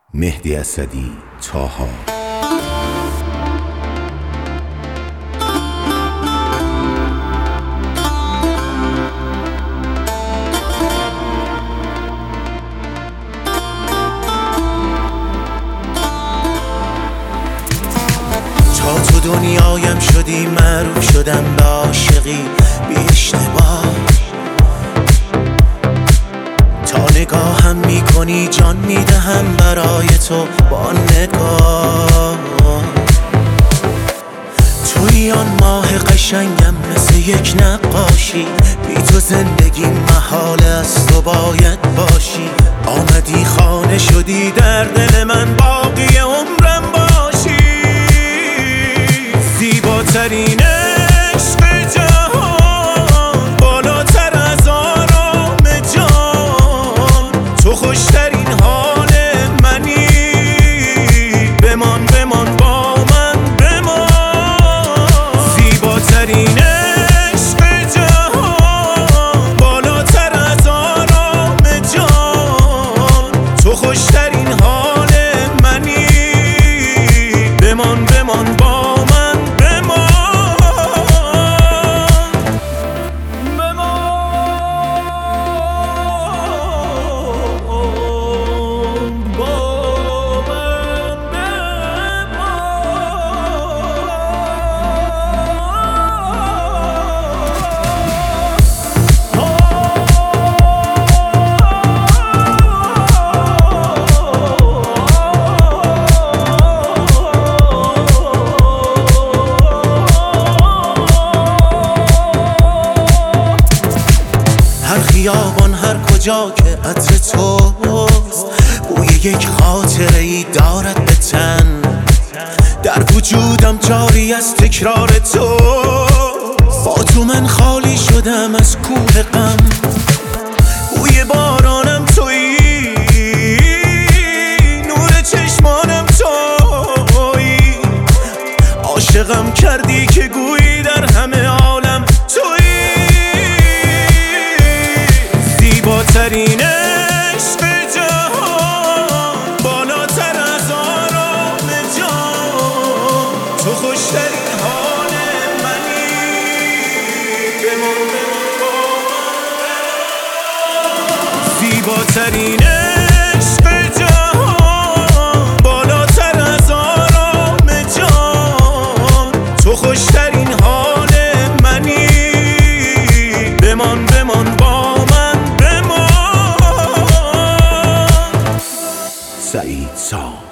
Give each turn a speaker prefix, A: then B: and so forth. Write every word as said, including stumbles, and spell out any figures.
A: مهدی اسدی، طاها.
B: تا تو دنیایم شدی معروف شدم به عاشقی بی اشتباه. تا نگاهم میکنی جان میدهم برای تو با نگاه. توی آن ماه قشنگم مثل یک نقاشی، بی تو زندگی محال است و باید باشی. آمدی خانه شدی در دل من، باقی عمرم باشی. زیباترین عشق جهان، بالاتر از آرام جان. تو خوشترین حال منی، بمان بمان با من بمان. زیباترین عشق جهان، بالاتر از آرام جان. تو خوشترین حال منی، بمان بمان با من بمان. هر خیابان هر کجا که عطر توست، بوی یک خاطره ای دارد به تن. در وجودم جاری از تکرار تو، با تو من خالی شدم از کوه غم. بوی بارانم تویی، نور چشمانم تویی. عاشقم کردی که گویی در همه عالم تویی. زیباترین عشق جهان، بالاتر از آرام جان. تو خوشترین حال منی، بمان بمان با من. زیباترین عشق جهان، بالاتر از آرام جان. تو خوشترین حال منی، بمان بمان با من. سعید سام.